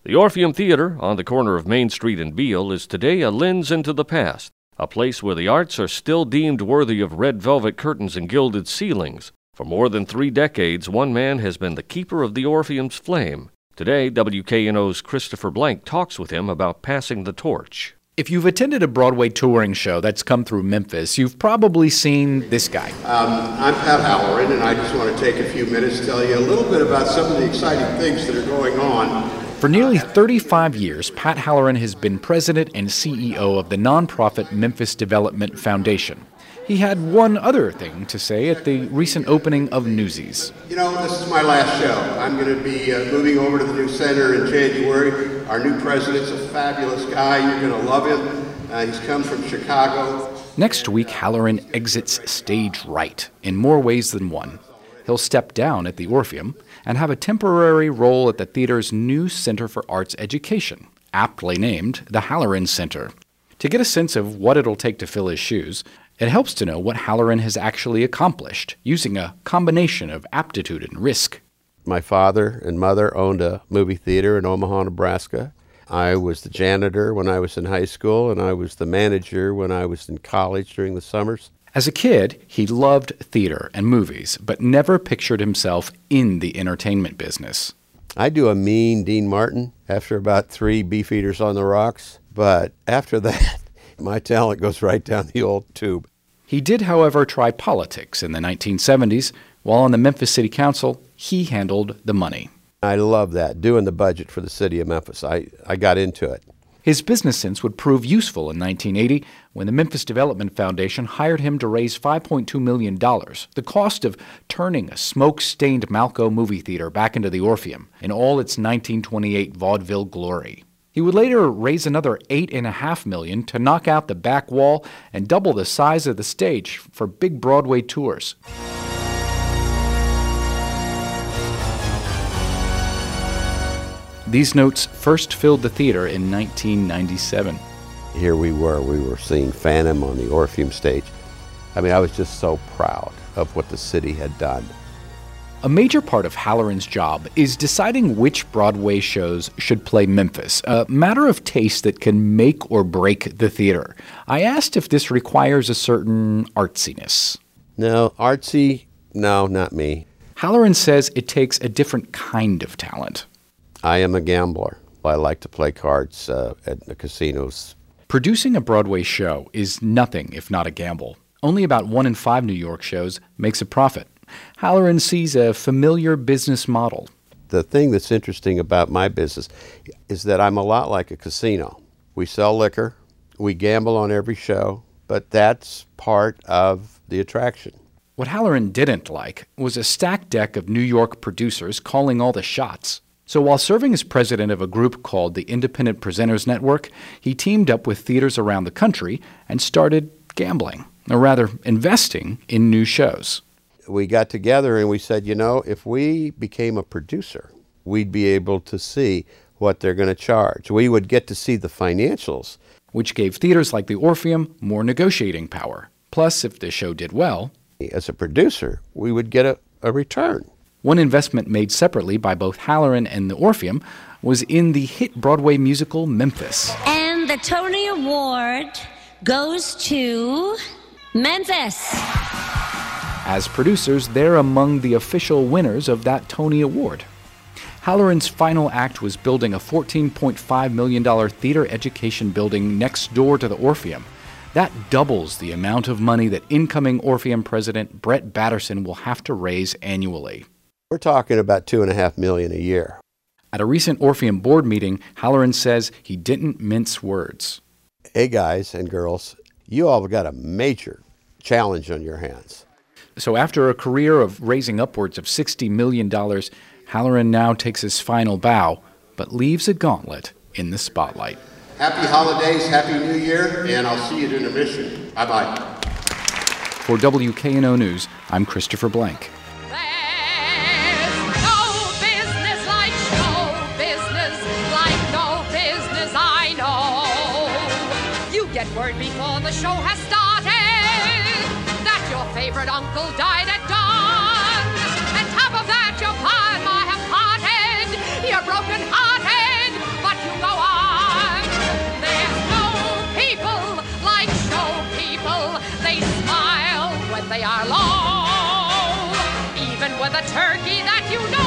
The Orpheum Theater, on the corner of Main Street and Beale, is today a lens into the past, a place where the arts are still deemed worthy of red velvet curtains and gilded ceilings. For more than 3 decades, one man has been the keeper of the Orpheum's flame. Today, WKNO's Christopher Blank talks with him about passing the torch. If you've attended a Broadway touring show that's come through Memphis, you've probably seen this guy. I'm Pat Halloran, and I just want to take a few minutes to tell you a little bit about some of the exciting things that are going on. For nearly 35 years, Pat Halloran has been president and CEO of the nonprofit Memphis Development Foundation. He had one other thing to say at the recent opening of Newsies. You know, this is my last show. I'm going to be moving over to the new center in January. Our new president's a fabulous guy. You're going to love him. He's come from Chicago. Next week, Halloran exits stage right in more ways than one. He'll step down at the Orpheum and have a temporary role at the theater's new Center for Arts Education, aptly named the Halloran Center. To get a sense of what it'll take to fill his shoes, it helps to know what Halloran has actually accomplished, using a combination of aptitude and risk. My father and mother owned a movie theater in Omaha, Nebraska. I was the janitor when I was in high school, and I was the manager when I was in college during the summers. As a kid, he loved theater and movies, but never pictured himself in the entertainment business. I do a mean Dean Martin after about 3 Beefeaters on the Rocks, but after that, my talent goes right down the old tube. He did, however, try politics in the 1970s. While on the Memphis City Council, he handled the money. I love that, doing the budget for the city of Memphis. I got into it. His business sense would prove useful in 1980 when the Memphis Development Foundation hired him to raise $5.2 million, the cost of turning a smoke-stained Malco movie theater back into the Orpheum in all its 1928 vaudeville glory. He would later raise another $8.5 million to knock out the back wall and double the size of the stage for big Broadway tours. These notes first filled the theater in 1997. Here we were seeing Phantom on the Orpheum stage. I mean, I was just so proud of what the city had done. A major part of Halloran's job is deciding which Broadway shows should play Memphis, a matter of taste that can make or break the theater. I asked if this requires a certain artsiness. No, artsy? No, not me. Halloran says it takes a different kind of talent. I am a gambler. I like to play cards at the casinos. Producing a Broadway show is nothing if not a gamble. Only about 1 in 5 New York shows makes a profit. Halloran sees a familiar business model. The thing that's interesting about my business is that I'm a lot like a casino. We sell liquor, we gamble on every show, but that's part of the attraction. What Halloran didn't like was a stacked deck of New York producers calling all the shots. So while serving as president of a group called the Independent Presenters Network, he teamed up with theaters around the country and started gambling, or rather investing in new shows. We got together and we said, you know, if we became a producer, we'd be able to see what they're going to charge. We would get to see the financials. Which gave theaters like the Orpheum more negotiating power. Plus, if the show did well, as a producer, we would get a return. One investment made separately by both Halloran and the Orpheum was in the hit Broadway musical Memphis. And the Tony Award goes to Memphis. As producers, they're among the official winners of that Tony Award. Halloran's final act was building a $14.5 million theater education building next door to the Orpheum. That doubles the amount of money that incoming Orpheum president Brett Batterson will have to raise annually. We're talking about $2.5 million a year. At a recent Orpheum board meeting, Halloran says he didn't mince words. Hey guys and girls, you all have got a major challenge on your hands. So after a career of raising upwards of $60 million, Halloran now takes his final bow, but leaves a gauntlet in the spotlight. Happy holidays, Happy New Year, and I'll see you at intermission. Bye-bye. For WKNO News, I'm Christopher Blank. Get word before the show has started that your favorite uncle died at dawn. On top of that, your pa and ma have parted. You're broken-hearted. with a turkey that you know